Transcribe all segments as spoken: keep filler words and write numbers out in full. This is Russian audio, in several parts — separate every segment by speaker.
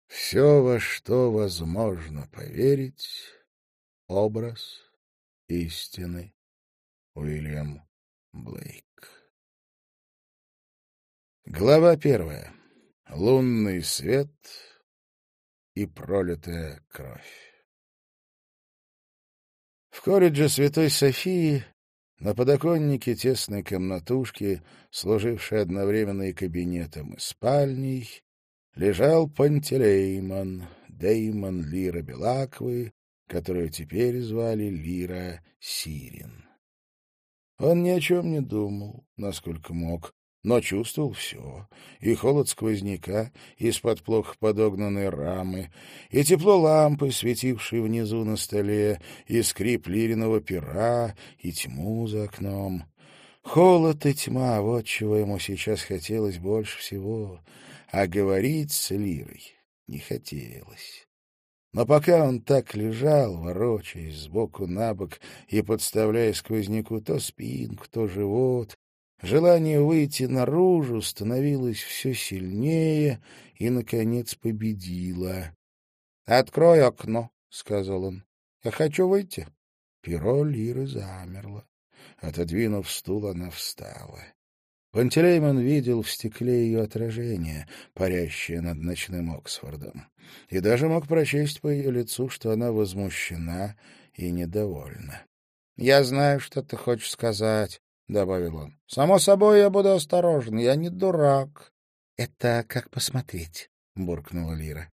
Speaker 1: Все, во что возможно поверить, образ истины. Уильям Блейк. Глава первая. Лунный свет и пролитая кровь. В колледже Святой Софии на подоконнике тесной комнатушки, служившей одновременно и кабинетом, и спальней, лежал Пантелеймон, Деймон Лира Белаквы, которую теперь звали Лира Сирин. Он ни о чем не думал, насколько мог, но чувствовал все: и холод сквозняка из-под плохо подогнанной рамы, и тепло лампы, светившей внизу на столе, и скрип Лириного пера, и тьму за окном. Холод и тьма — вот чего ему сейчас хотелось больше всего, а говорить с Лирой не хотелось. Но пока он так лежал, ворочаясь сбоку на бок и подставляя сквозняку то спинку, то живот, желание выйти наружу становилось все сильнее и, наконец, победило. — Открой окно, — сказал он. — Я хочу выйти. Перо Лиры замерло. Отодвинув стул, она встала. Пантелеймон видел в стекле ее отражение, парящее над ночным Оксфордом, и даже мог прочесть по ее лицу, что она возмущена и недовольна. — Я знаю, что ты хочешь сказать, — добавил он. — Само собой, я буду осторожен, я не дурак. — Это как посмотреть, — буркнула Лира.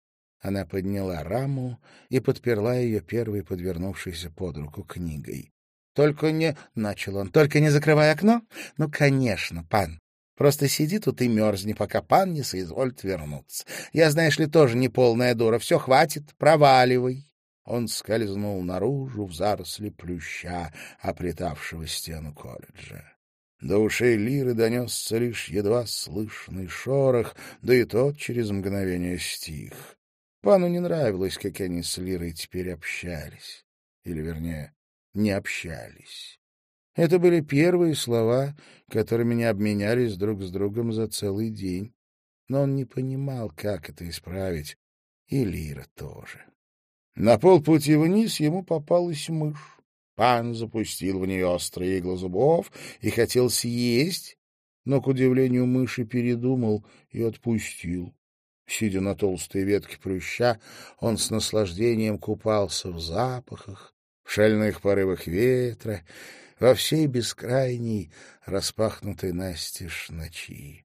Speaker 1: Она подняла раму и подперла ее первой подвернувшейся под руку книгой. — Только не... — начал он. — Только не закрывай окно? — Ну, конечно, пан. Просто сиди тут и мерзни, пока пан не соизволит вернуться. Я, знаешь ли, тоже не полная дура. Все, хватит, проваливай. Он скользнул наружу в заросли плюща, оплетавшего стену колледжа. До ушей Лиры донесся лишь едва слышный шорох, да и тот через мгновение стих. Пану не нравилось, как они с Лирой теперь общались. Или, вернее, не общались. Это были первые слова, которыми не обменялись друг с другом за целый день. Но он не понимал, как это исправить, и Лира тоже. На полпути вниз ему попалась мышь. Пан запустил в нее острые иглы зубов и хотел съесть, но, к удивлению мыши, передумал и отпустил. Сидя на толстой ветке плюща, он с наслаждением купался в запахах, в шальных порывах ветра, во всей бескрайней, распахнутой настежь ночи.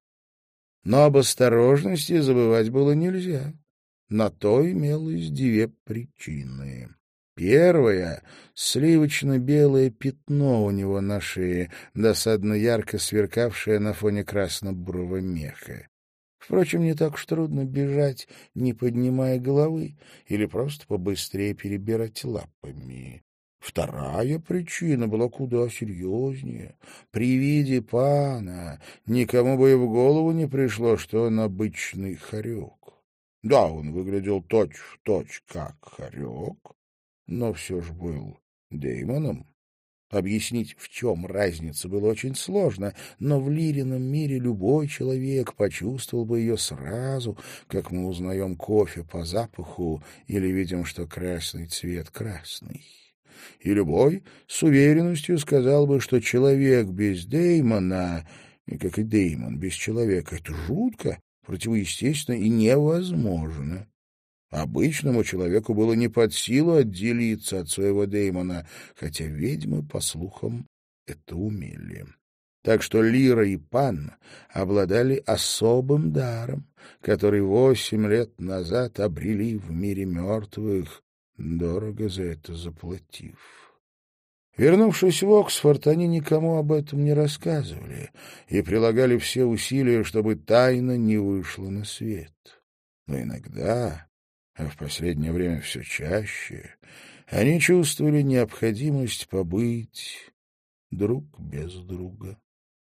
Speaker 1: Но об осторожности забывать было нельзя. На то имелось две причины. Первая — сливочно-белое пятно у него на шее, досадно ярко сверкавшее на фоне красно-бурого меха. Впрочем, не так уж трудно бежать, не поднимая головы, или просто побыстрее перебирать лапами. Вторая причина была куда серьезнее. При виде пана никому бы и в голову не пришло, что он обычный хорек. Да, он выглядел точь-в-точь как хорек, но все же был Деймоном. Объяснить, в чем разница, было очень сложно, но в Лирином мире любой человек почувствовал бы ее сразу, как мы узнаем кофе по запаху или видим, что красный цвет красный. И любой с уверенностью сказал бы, что человек без Деймона, как и Деймон без человека, это жутко, противоестественно и невозможно. Обычному человеку было не под силу отделиться от своего Деймона, хотя ведьмы, по слухам, это умели. Так что Лира и Пан обладали особым даром, который восемь лет назад обрели в мире мертвых, дорого за это заплатив. Вернувшись в Оксфорд, они никому об этом не рассказывали и прилагали все усилия, чтобы тайна не вышла на свет. Но иногда, а в последнее время все чаще, они чувствовали необходимость побыть друг без друга.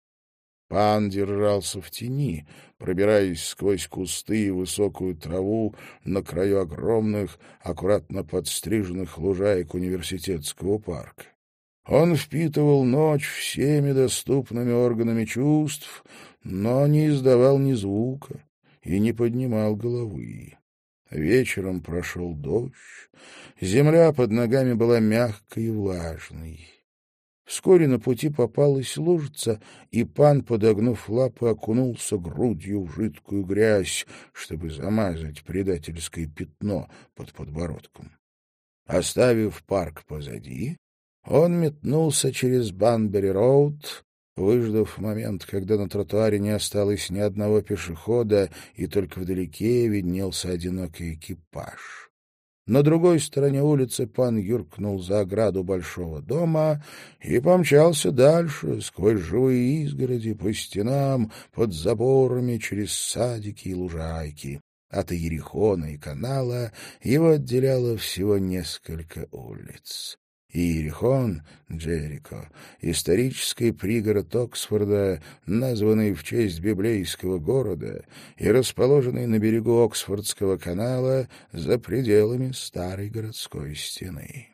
Speaker 1: Пан держался в тени, пробираясь сквозь кусты и высокую траву на краю огромных, аккуратно подстриженных лужаек университетского парка. Он впитывал ночь всеми доступными органами чувств, но не издавал ни звука и не поднимал головы. Вечером прошел дождь. Земля под ногами была мягкой и влажной. Вскоре на пути попалась лужица, и пан, подогнув лапы, окунулся грудью в жидкую грязь, чтобы замазать предательское пятно под подбородком. Оставив парк позади, он метнулся через Банбери-роуд, выждав момент, когда на тротуаре не осталось ни одного пешехода, и только вдалеке виднелся одинокий экипаж. На другой стороне улицы пан юркнул за ограду большого дома и помчался дальше, сквозь живые изгороди, по стенам, под заборами, через садики и лужайки. От Иерихона и канала его отделяло всего несколько улиц. Иерихон, Джерико, исторический пригород Оксфорда, названный в честь библейского города и расположенный на берегу Оксфордского канала за пределами старой городской стены.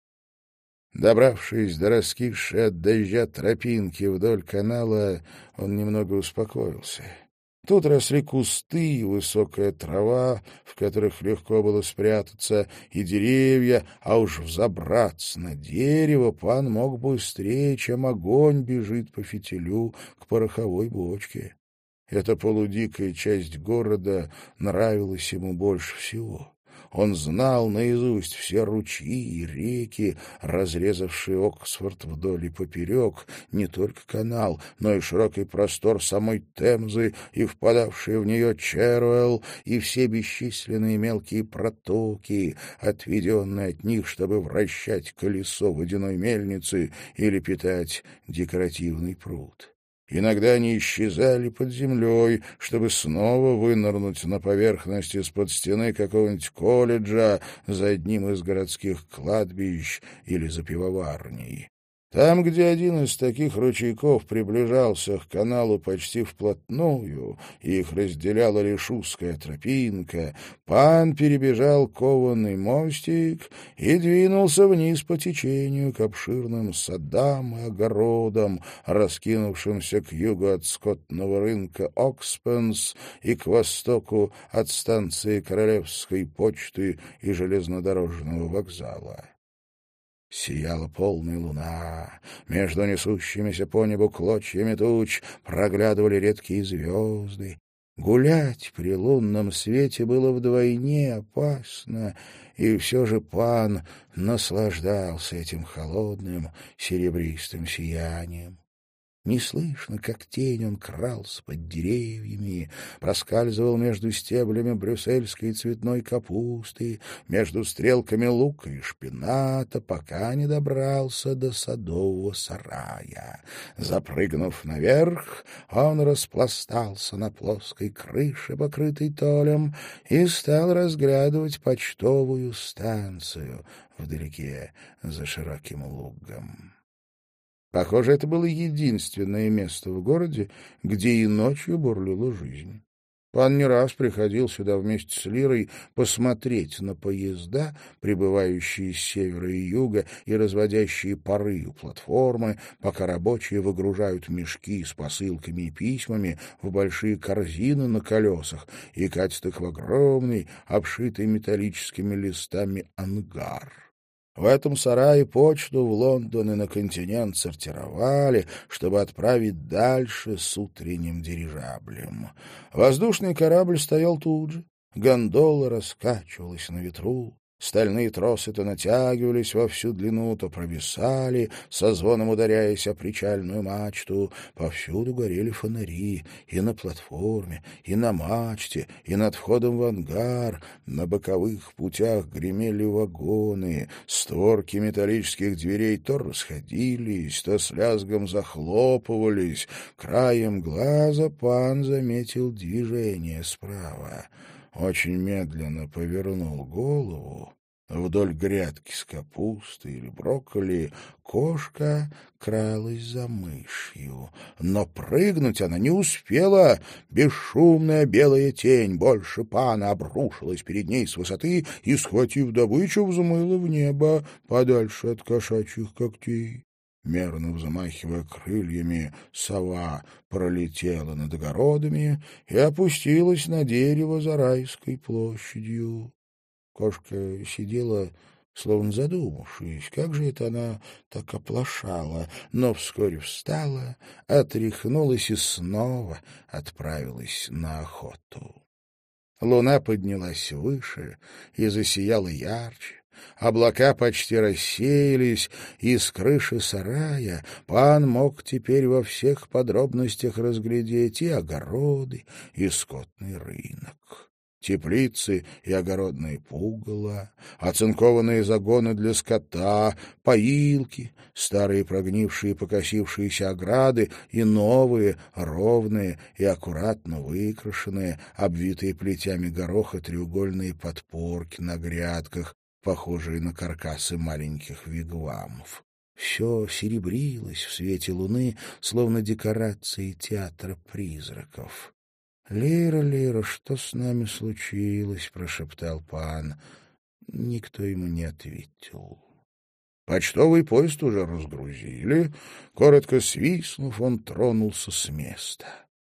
Speaker 1: Добравшись до раскисшей от дождя тропинки вдоль канала, он немного успокоился. Тут росли кусты и высокая трава, в которых легко было спрятаться, и деревья, а уж взобраться на дерево пан мог быстрее, чем огонь бежит по фитилю к пороховой бочке. Эта полудикая часть города нравилась ему больше всего. Он знал наизусть все ручьи и реки, разрезавшие Оксфорд вдоль и поперек, не только канал, но и широкий простор самой Темзы и впадавшие в нее Черуэлл, и все бесчисленные мелкие протоки, отведенные от них, чтобы вращать колесо водяной мельницы или питать декоративный пруд. Иногда они исчезали под землей, чтобы снова вынырнуть на поверхность из-под стены какого-нибудь колледжа за одним из городских кладбищ или за пивоварней. Там, где один из таких ручейков приближался к каналу почти вплотную, и их разделяла лишь узкая тропинка, пан перебежал кованый мостик и двинулся вниз по течению к обширным садам и огородам, раскинувшимся к югу от скотного рынка Окспенс и к востоку от станции Королевской почты и железнодорожного вокзала. Сияла полная луна, между несущимися по небу клочьями туч проглядывали редкие звезды. Гулять при лунном свете было вдвойне опасно, и все же пан наслаждался этим холодным серебристым сиянием. Неслышно, как тень, он крался под деревьями, проскальзывал между стеблями брюссельской цветной капусты, между стрелками лука и шпината, пока не добрался до садового сарая. Запрыгнув наверх, он распластался на плоской крыше, покрытой толем, и стал разглядывать почтовую станцию вдалеке за широким лугом. Похоже, это было единственное место в городе, где и ночью бурлила жизнь. Пан не раз приходил сюда вместе с Лирой посмотреть на поезда, прибывающие с севера и юга и разводящие пары у платформы, пока рабочие выгружают мешки с посылками и письмами в большие корзины на колесах и катят их в огромный, обшитый металлическими листами ангар. В этом сарае почту в Лондон и на континент сортировали, чтобы отправить дальше с утренним дирижаблем. Воздушный корабль стоял тут же, гондола раскачивалась на ветру. Стальные тросы то натягивались во всю длину, то провисали, со звоном ударяясь о причальную мачту. Повсюду горели фонари, и на платформе, и на мачте, и над входом в ангар. На боковых путях гремели вагоны, створки металлических дверей то расходились, то с лязгом захлопывались. Краем глаза пан заметил движение справа. Очень медленно повернул голову. Вдоль грядки с капустой или брокколи кошка кралась за мышью. Но прыгнуть она не успела. Бесшумная белая тень больше пана обрушилась перед ней с высоты и, схватив добычу, взмыла в небо подальше от кошачьих когтей. Мерно взмахивая крыльями, сова пролетела над огородами и опустилась на дерево за Райской площадью. Кошка сидела, словно задумавшись, как же это она так оплошала, но вскоре встала, отряхнулась и снова отправилась на охоту. Луна поднялась выше и засияла ярче. Облака почти рассеялись, и с крыши сарая пан мог теперь во всех подробностях разглядеть и огороды, и скотный рынок. Теплицы и огородные пугало, оцинкованные загоны для скота, поилки, старые прогнившие покосившиеся ограды и новые, ровные и аккуратно выкрашенные, обвитые плетями гороха треугольные подпорки на грядках, похожие на каркасы маленьких вигвамов. Все серебрилось в свете луны, словно декорации театра призраков. «Лира, Лира, что с нами случилось?» — прошептал пан. Никто ему не ответил. Почтовый поезд уже разгрузили. Коротко свистнув, он тронулся с места.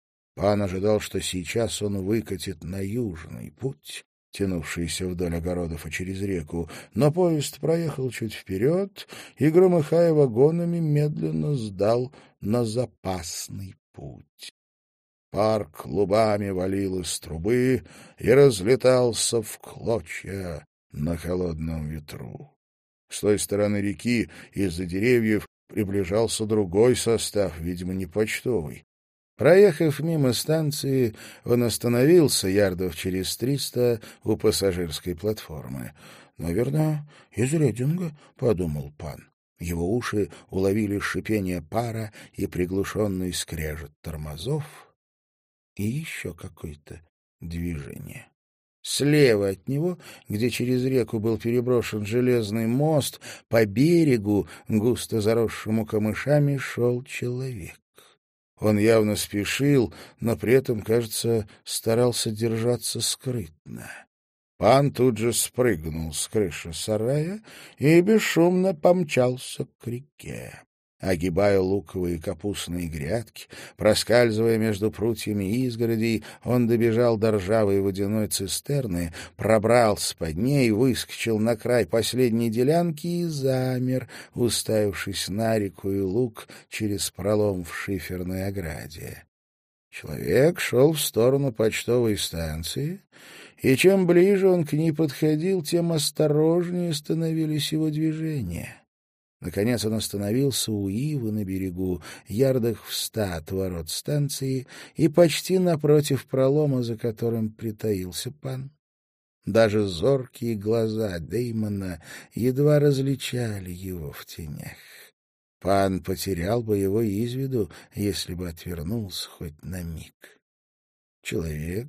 Speaker 1: Пан ожидал, что сейчас он выкатит на южный путь, тянувшийся вдоль огородов и через реку, но поезд проехал чуть вперед и, громыхая вагонами, медленно сдал на запасный путь. Пар клубами валил из трубы и разлетался в клочья на холодном ветру. С той стороны реки из-за деревьев приближался другой состав, видимо, не почтовый. Проехав мимо станции, он остановился ярдов через триста у пассажирской платформы. «Наверное, из Рединга», — подумал пан. Его уши уловили шипение пара и приглушенный скрежет тормозов, и еще какое-то движение. Слева от него, где через реку был переброшен железный мост, по берегу, густо заросшему камышами, шел человек. Он явно спешил, но при этом, кажется, старался держаться скрытно. Пан тут же спрыгнул с крыши сарая и бесшумно помчался к реке. Огибая луковые и капустные грядки, проскальзывая между прутьями изгородей, он добежал до ржавой водяной цистерны, пробрался под ней, выскочил на край последней делянки и замер, уставившись на реку и луг через пролом в шиферной ограде. Человек шел в сторону почтовой станции, и чем ближе он к ней подходил, тем осторожнее становились его движения. Наконец он остановился у ивы на берегу, ярдах в ста от ворот станции и почти напротив пролома, за которым притаился пан. Даже зоркие глаза Дэймона едва различали его в тенях. Пан потерял бы его из виду, если бы отвернулся хоть на миг. Человек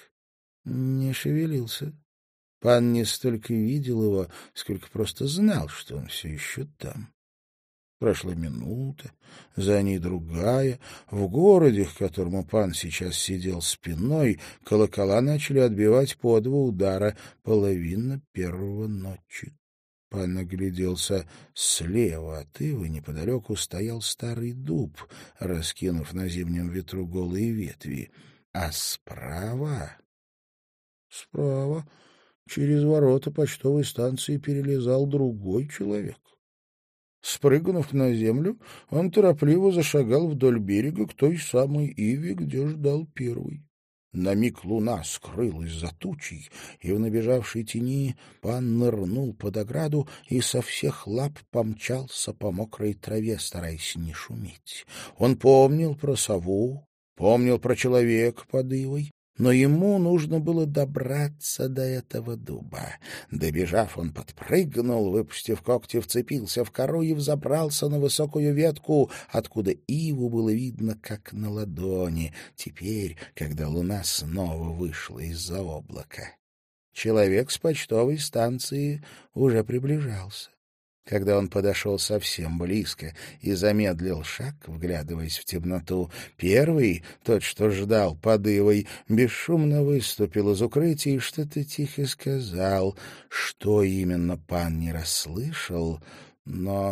Speaker 1: не шевелился. Пан не столько видел его, сколько просто знал, что он все еще там. Прошла минута, за ней другая. В городе, к которому пан сейчас сидел спиной, колокола начали отбивать по два удара, половина первого ночи. Пан огляделся слева от ивы, неподалеку стоял старый дуб, раскинув на зимнем ветру голые ветви, а справа... Справа... Через ворота почтовой станции перелезал другой человек. Спрыгнув на землю, он торопливо зашагал вдоль берега к той самой иве, где ждал первый. На миг луна скрылась за тучей, и в набежавшей тени пан нырнул под ограду и со всех лап помчался по мокрой траве, стараясь не шуметь. Он помнил про сову, помнил про человека под ивой, но ему нужно было добраться до этого дуба. Добежав, он подпрыгнул, выпустив когти, вцепился в кору и взобрался на высокую ветку, откуда иву было видно, как на ладони, теперь, когда луна снова вышла из-за облака. Человек с почтовой станции уже приближался. Когда он подошел совсем близко и замедлил шаг, вглядываясь в темноту, первый, тот, что ждал под ивой, бесшумно выступил из укрытия и что-то тихо сказал. Что именно пан не расслышал, но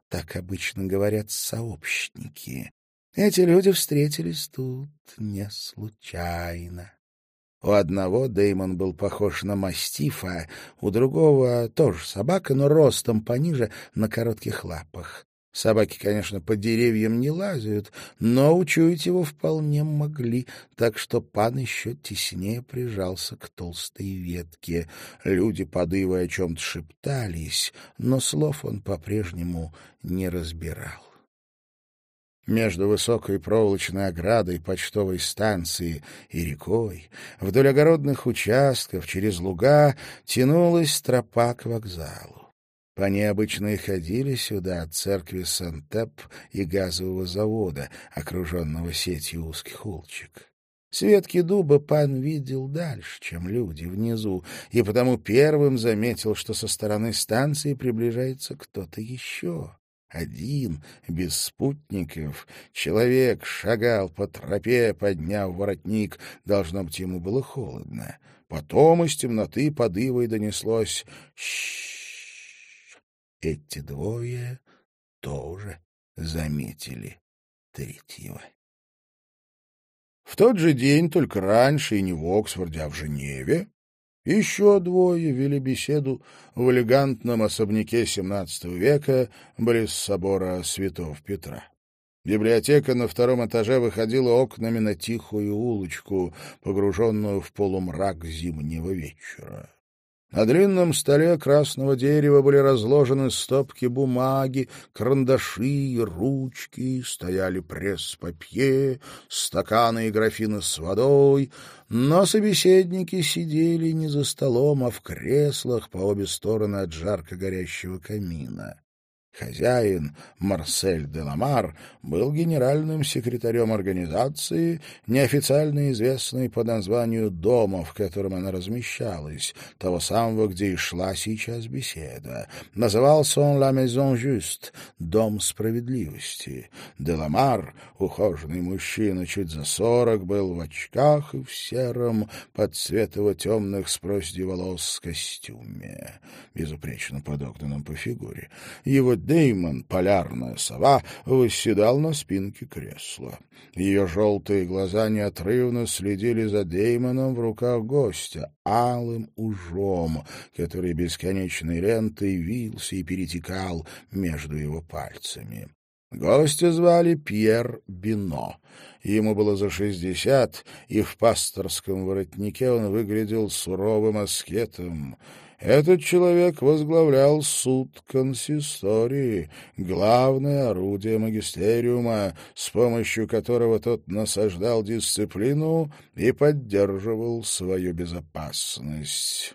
Speaker 1: Так обычно говорят сообщники. Эти люди встретились тут не случайно. У одного Дэймон был похож на мастифа, у другого тоже собака, но ростом пониже, на коротких лапах. Собаки, конечно, по деревьям не лазают, но учуять его вполне могли, так что пан еще теснее прижался к толстой ветке. Люди, подывая, о чем-то шептались, но слов он по-прежнему не разбирал. Между высокой проволочной оградой почтовой станции и рекой, вдоль огородных участков, через луга, тянулась тропа к вокзалу. По ней обычно и ходили сюда от церкви Сент-Эп и газового завода, окруженного сетью узких улочек. С ветки дуба пан видел дальше, чем люди внизу, и потому первым заметил, что со стороны станции приближается кто-то еще. Один, без спутников, человек шагал по тропе, подняв воротник. Должно быть, ему было холодно. Потом из темноты под ивой донеслось «Щ-щ-щ». Эти двое тоже заметили третьего. В тот же день, только раньше, и не в Оксфорде, а в Женеве, еще двое вели беседу в элегантном особняке семнадцатого века близ собора святого Петра. Библиотека на втором этаже выходила окнами на тихую улочку, погруженную в полумрак зимнего вечера. На длинном столе красного дерева были разложены стопки бумаги, карандаши, ручки, стояли пресс-папье, стаканы и графины с водой, но собеседники сидели не за столом, а в креслах по обе стороны от жарко горящего камина. Хозяин, Марсель де Ламар, был генеральным секретарем организации, неофициально известной по названию дома, в котором она размещалась, того самого, где и шла сейчас беседа. Назывался он «La Maison Juste» — «Дом справедливости». Де Ламар, ухоженный мужчина чуть за сорок, был в очках и в сером, под цветово-темных с проседью волос костюме, безупречно подогнанном по фигуре. Его Дэймон, полярная сова, восседал на спинке кресла. Ее желтые глаза неотрывно следили за Дэймоном в руках гостя, алым ужом, который бесконечной лентой вился и перетекал между его пальцами. Гостя звали Пьер Бино. Ему было за шестьдесят, и в пасторском воротнике он выглядел суровым аскетом. Этот человек возглавлял суд консистории, главное орудие магистериума, с помощью которого тот насаждал дисциплину и поддерживал свою безопасность.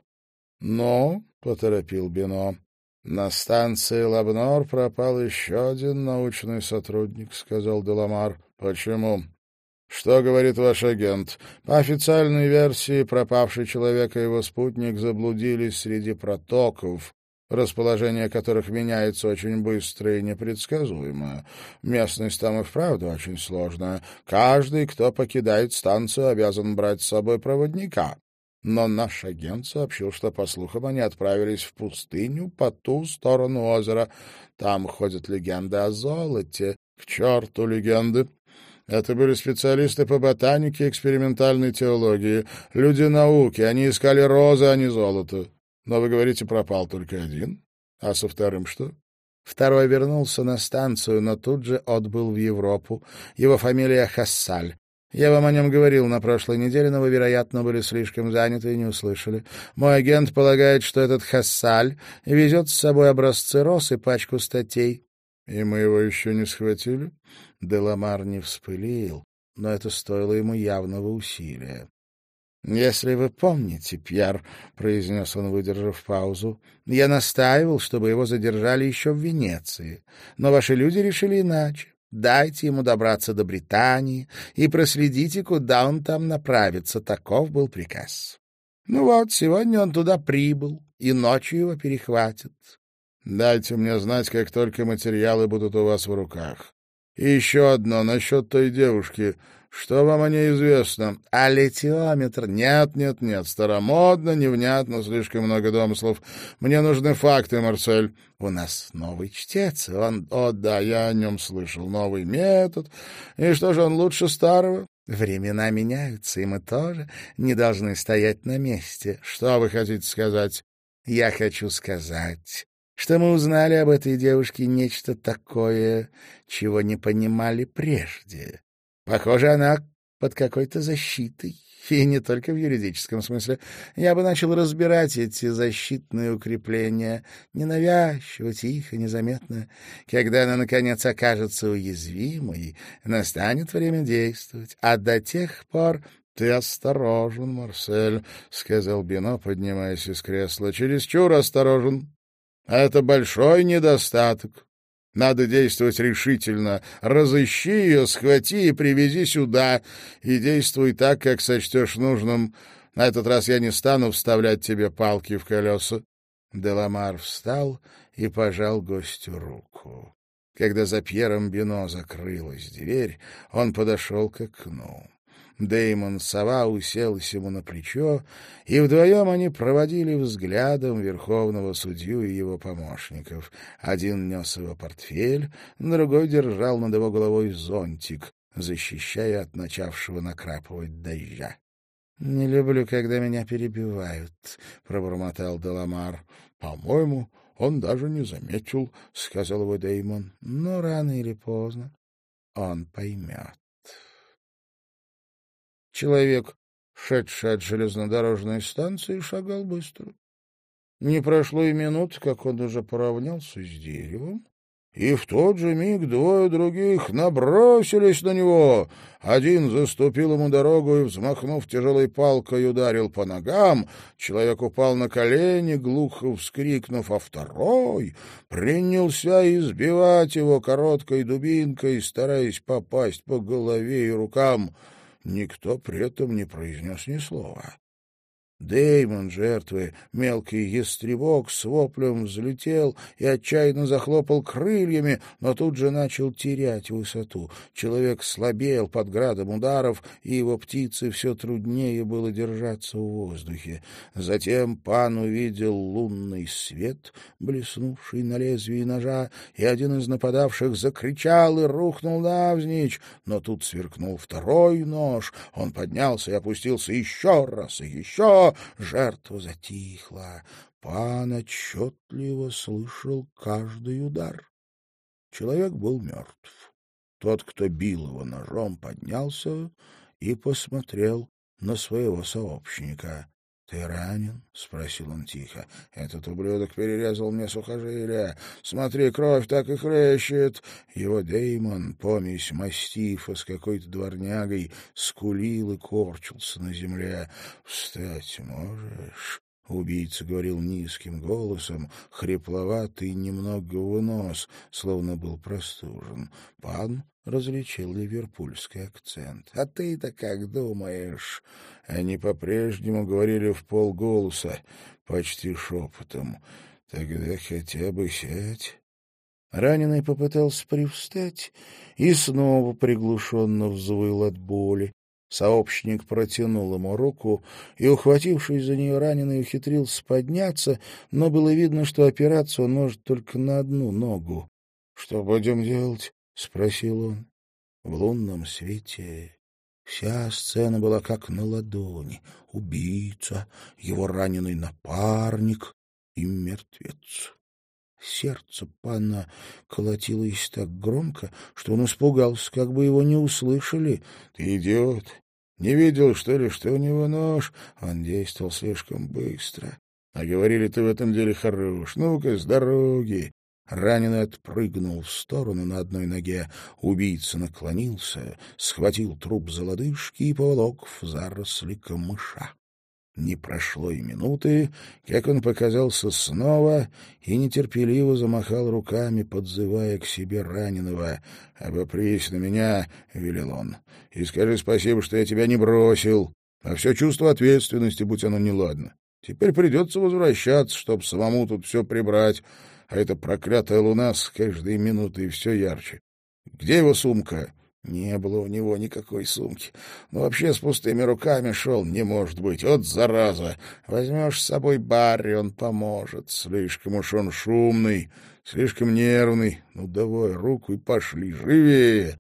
Speaker 1: «Но», — поторопил Бино, — «на станции Лабнор пропал еще один научный сотрудник», — сказал де Ламар. «Почему?» «Что говорит ваш агент? По официальной версии, пропавший человек и его спутник заблудились среди протоков, расположение которых меняется очень быстро и непредсказуемо. Местность там и вправду очень сложная. Каждый, кто покидает станцию, обязан брать с собой проводника. Но наш агент сообщил, что, по слухам, они отправились в пустыню по ту сторону озера. Там ходят легенды о золоте. К черту легенды! Это были специалисты по ботанике и экспериментальной теологии, люди науки. Они искали розы, а не золото. Но вы говорите, пропал только один. А со вторым что?» «Второй вернулся на станцию, но тут же отбыл в Европу. Его фамилия Хассаль. Я вам о нем говорил на прошлой неделе, но вы, вероятно, были слишком заняты и не услышали. Мой агент полагает, что этот Хассаль везет с собой образцы роз и пачку статей». «И мы его еще не схватили?» Де Ламар не вспылил, но это стоило ему явного усилия. «Если вы помните, Пьер, — произнес он, выдержав паузу, — я настаивал, чтобы его задержали еще в Венеции, но ваши люди решили иначе. Дайте ему добраться до Британии и проследите, куда он там направится. Таков был приказ. Ну вот, сегодня он туда прибыл, и ночью его перехватят». «Дайте мне знать, как только материалы будут у вас в руках. И еще одно насчет той девушки. Что вам о ней известно? А литиометр? Нет, нет, нет. Старомодно, невнятно, слишком много домыслов. Мне нужны факты, Марсель. У нас новый чтец. Он... О, да, я о нем слышал. Новый метод. И что же, он лучше старого? Времена меняются, и мы тоже не должны стоять на месте. Что вы хотите сказать? Я хочу сказать, что мы узнали об этой девушке нечто такое, чего не понимали прежде. Похоже, она под какой-то защитой, и не только в юридическом смысле. Я бы начал разбирать эти защитные укрепления ненавязчиво, тихо, незаметно. Когда она, наконец, окажется уязвимой, настанет время действовать. А до тех пор... — Ты осторожен, Марсель, — сказал Бино, поднимаясь из кресла. — Чересчур осторожен. А это большой недостаток. Надо действовать решительно. Разыщи ее, схвати и привези сюда. И действуй так, как сочтешь нужным. На этот раз я не стану вставлять тебе палки в колеса. Деламар встал и пожал гостю руку. Когда за Пьером Бино закрылась дверь, он подошел к окну. Дэймон Сова уселась ему на плечо, и вдвоем они проводили взглядом верховного судью и его помощников. Один нес его портфель, другой держал над его головой зонтик, защищая от начавшего накрапывать дождя. — Не люблю, когда меня перебивают, — пробормотал Деламар. — По-моему, он даже не заметил, — сказал его Дэймон. — Но рано или поздно он поймет. Человек, шедший от железнодорожной станции, шагал быстро. Не прошло и минут, как он уже поравнялся с деревом, и в тот же миг двое других набросились на него. Один заступил ему дорогу и, взмахнув тяжелой палкой, ударил по ногам. Человек упал на колени, глухо вскрикнув, а второй принялся избивать его короткой дубинкой, стараясь попасть по голове и рукам. Никто при этом не произнес ни слова. Дэймон, жертвы, мелкий ястребок, с воплем взлетел и отчаянно захлопал крыльями, но тут же начал терять высоту. Человек слабел под градом ударов, и его птице все труднее было держаться в воздухе. Затем пан увидел лунный свет, блеснувший на лезвии ножа, и один из нападавших закричал и рухнул навзничь. Но тут сверкнул второй нож. Он поднялся и опустился еще раз и еще. Жертва затихла. Пан отчетливо слышал каждый удар. Человек был мертв. Тот, кто бил его ножом, поднялся и посмотрел на своего сообщника. — Ты ранен? — спросил он тихо. — Этот ублюдок перерезал мне сухожилия. Смотри, кровь так и хлещет. Его Дэймон, помесь мастифа с какой-то дворнягой, скулил и корчился на земле. — Встать можешь? — убийца говорил низким голосом, хрипловатый, немного в нос, словно был простужен. Пан различил ливерпульский акцент. — А ты-то как думаешь? Они по-прежнему говорили вполголоса, почти шепотом. — Тогда хотя бы сядь. Раненый попытался привстать и снова приглушенно взвыл от боли. Сообщник протянул ему руку, и, ухватившись за нее, раненый ухитрился подняться, но было видно, что опираться он может только на одну ногу. — Что будем делать? — спросил он. В лунном свете вся сцена была как на ладони. Убийца, его раненый напарник и мертвец. Сердце пана колотилось так громко, что он испугался, как бы его не услышали. — Ты идиот! Не видел, что ли, что у него нож? Он действовал слишком быстро. А говорили, ты в этом деле хорош. Ну-ка, с дороги! Раненый отпрыгнул в сторону на одной ноге. Убийца наклонился, схватил труп за лодыжки и поволок в заросли камыша. Не прошло и минуты, как он показался снова и нетерпеливо замахал руками, подзывая к себе раненого. — Обопрись на меня, — велел он, — и скажи спасибо, что я тебя не бросил. А все чувство ответственности, будь оно неладно. Теперь придется возвращаться, чтобы самому тут все прибрать, а эта проклятая луна с каждой минутой все ярче. Где его сумка? Не было у него никакой сумки. Ну, вообще с пустыми руками шел, не может быть. Вот зараза! Возьмешь с собой Барри, он поможет. Слишком уж он шумный, слишком нервный. Ну, давай руку и пошли, живее!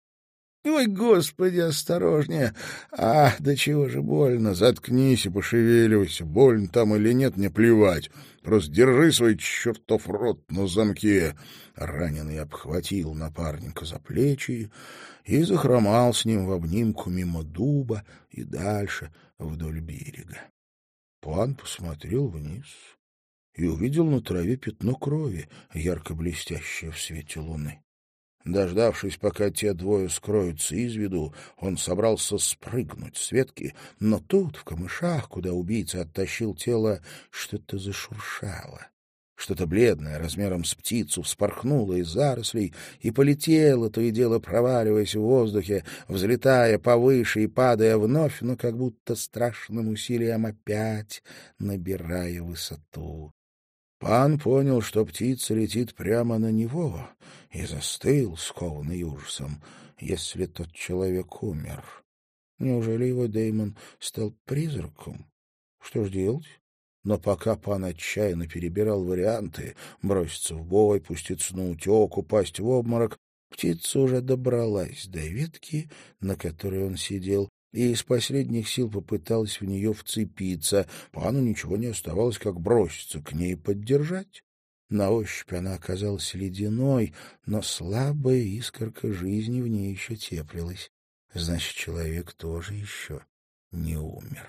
Speaker 1: Ой, Господи, осторожнее! А, да чего же больно! Заткнись и пошевеливайся. Больно там или нет, мне плевать. Просто держи свой чертов рот на замке. Раненый обхватил напарника за плечи и захромал с ним в обнимку мимо дуба и дальше вдоль берега. Пан посмотрел вниз и увидел на траве пятно крови, ярко блестящее в свете луны. Дождавшись, пока те двое скроются из виду, он собрался спрыгнуть с ветки, но тут, в камышах, куда убийца оттащил тело, что-то зашуршало. Что-то бледное, размером с птицу, вспорхнуло из зарослей и полетело, то и дело проваливаясь в воздухе, взлетая повыше и падая вновь, но как будто страшным усилием опять набирая высоту. Пан понял, что птица летит прямо на него, и застыл, скованный ужасом, если тот человек умер. Неужели его Дэймон стал призраком? Что ж делать? Но пока пан отчаянно перебирал варианты — броситься в бой, пуститься на утек, упасть в обморок, птица уже добралась до ветки, на которой он сидел, и из последних сил попыталась в нее вцепиться. Пану ничего не оставалось, как броситься к ней и поддержать. На ощупь она оказалась ледяной, но слабая искорка жизни в ней еще теплилась. Значит, человек тоже еще не умер.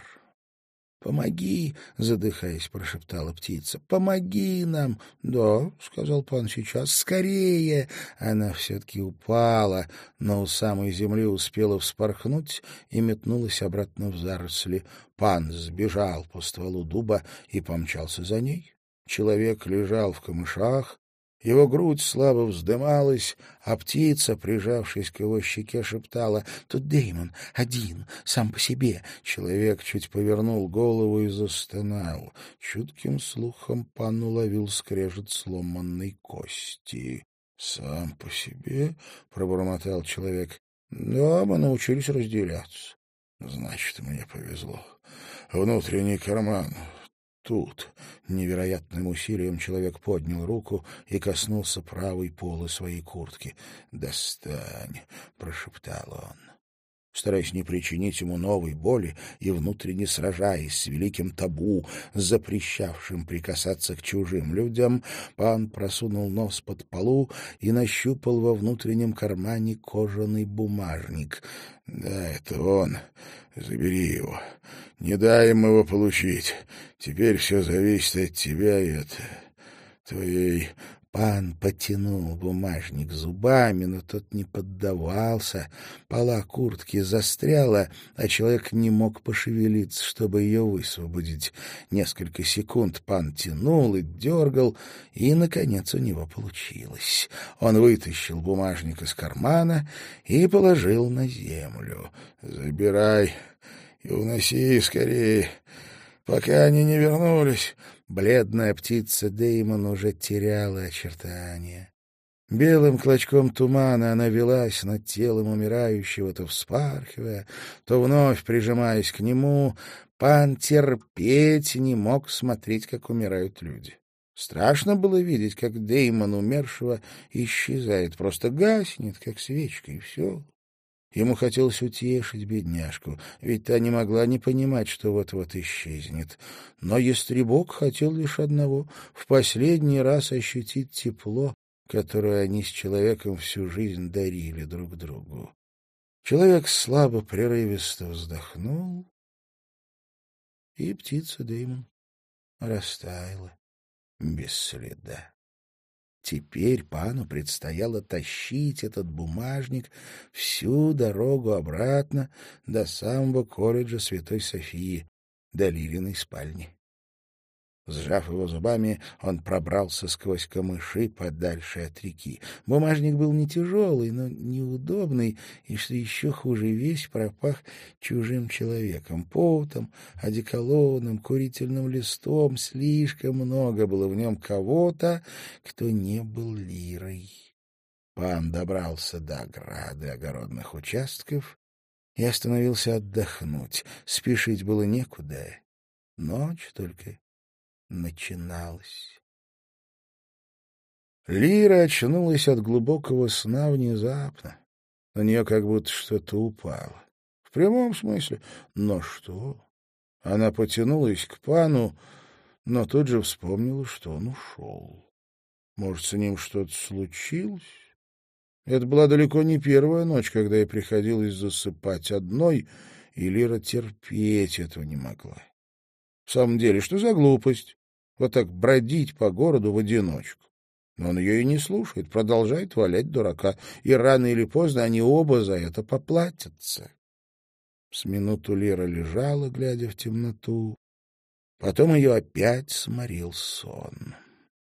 Speaker 1: «Помоги!» — задыхаясь, прошептала птица. «Помоги нам!» «Да», — сказал пан, — «сейчас, скорее!» Она все-таки упала, но у самой земли успела вспорхнуть и метнулась обратно в заросли. Пан сбежал по стволу дуба и помчался за ней. Человек лежал в камышах, его грудь слабо вздымалась, а птица, прижавшись к его щеке, шептала: «Тут Дэймон, один, сам по себе». Человек чуть повернул голову и застонал. Чутким слухом пан уловил скрежет сломанной кости. «Сам по себе?» — пробормотал человек. «Да, мы научились разделяться. Значит, мне повезло. Внутренний карман. Тут». Невероятным усилием человек поднял руку и коснулся правой полы своей куртки. «Достань», — прошептал он. Стараясь не причинить ему новой боли и внутренне сражаясь с великим табу, запрещавшим прикасаться к чужим людям, пан просунул нос под полу и нащупал во внутреннем кармане кожаный бумажник. «Да, это он. Забери его. Не дай им его получить. Теперь все зависит от тебя и от твоей...» Пан потянул бумажник зубами, но тот не поддавался. Пола куртки застряла, а человек не мог пошевелиться, чтобы ее высвободить. Несколько секунд пан тянул и дергал, и, наконец, у него получилось. Он вытащил бумажник из кармана и положил на землю. «Забирай и уноси скорее, пока они не вернулись». Бледная птица Дэймон уже теряла очертания. Белым клочком тумана она велась над телом умирающего, то вспархивая, то вновь прижимаясь к нему. Пан терпеть не мог смотреть, как умирают люди. Страшно было видеть, как Дэймон умершего исчезает, просто гаснет, как свечка, и все. Ему хотелось утешить бедняжку, ведь та не могла не понимать, что вот-вот исчезнет. Но ястребок хотел лишь одного — в последний раз ощутить тепло, которое они с человеком всю жизнь дарили друг другу. Человек слабо, прерывисто вздохнул, и птица Дэймон растаяла без следа. Теперь пану предстояло тащить этот бумажник всю дорогу обратно до самого колледжа Святой Софии, до Лилиной спальни. Сжав его зубами, он пробрался сквозь камыши подальше от реки. Бумажник был не тяжелый, но неудобный, и, что еще хуже, весь пропах чужим человеком, потом, одеколоном, курительным листом. Слишком много было в нем кого-то, кто не был Лирой. Пан добрался до ограды огородных участков и остановился отдохнуть. Спешить было некуда. Ночь только начиналась. Лира очнулась от глубокого сна внезапно. На нее как будто что-то упало. В прямом смысле. Но что? Она потянулась к пану, но тут же вспомнила, что он ушел. Может, с ним что-то случилось? Это была далеко не первая ночь, когда ей приходилось засыпать одной, и Лира терпеть этого не могла. В самом деле, что за глупость? Вот так бродить по городу в одиночку. Но он ее и не слушает, продолжает валять дурака, и рано или поздно они оба за это поплатятся. С минуту Лира лежала, глядя в темноту. Потом ее опять сморил сон.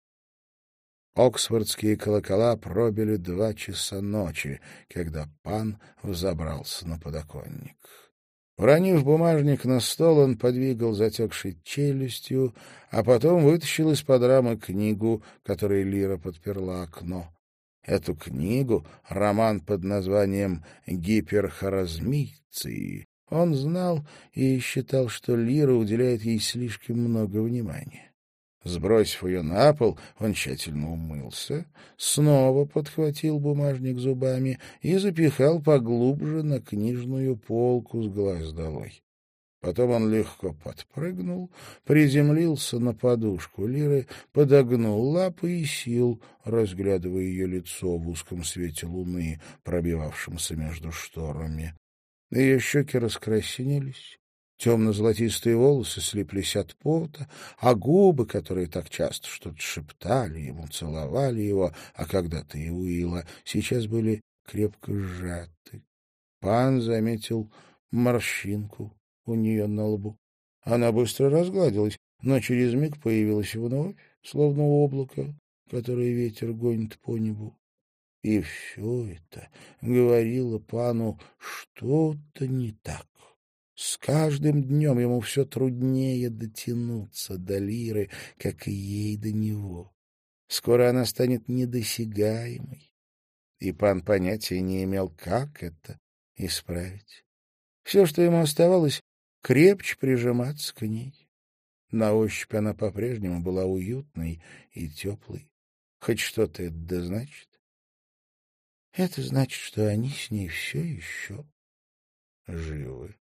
Speaker 1: Оксфордские колокола пробили два часа ночи, когда пан взобрался на подоконник. Уронив бумажник на стол, он подвигал затекшей челюстью, а потом вытащил из-под рамы книгу, которой Лира подперла окно. Эту книгу, роман под названием «Гиперхоразмийцы», он знал и считал, что Лира уделяет ей слишком много внимания. Сбросив ее на пол, он тщательно умылся, снова подхватил бумажник зубами и запихал поглубже на книжную полку с глаз долой. Потом он легко подпрыгнул, приземлился на подушку Лиры, подогнул лапы и сел, разглядывая ее лицо в узком свете луны, пробивавшемся между шторами. Ее щеки раскраснелись. Темно-золотистые волосы слиплись от пота, а губы, которые так часто что-то шептали ему, целовали его, а когда-то и Уилла, сейчас были крепко сжаты. Пан заметил морщинку у нее на лбу. Она быстро разгладилась, но через миг появилась вновь, словно облако, которое ветер гонит по небу. И все это говорило пану, что-то не так. С каждым днем ему все труднее дотянуться до Лиры, как и ей до него. Скоро она станет недосягаемой, и пан понятия не имел, как это исправить. Все, что ему оставалось, крепче прижиматься к ней. На ощупь она по-прежнему была уютной и теплой. Хоть что-то это да значит. Это значит, что они с ней все еще живы.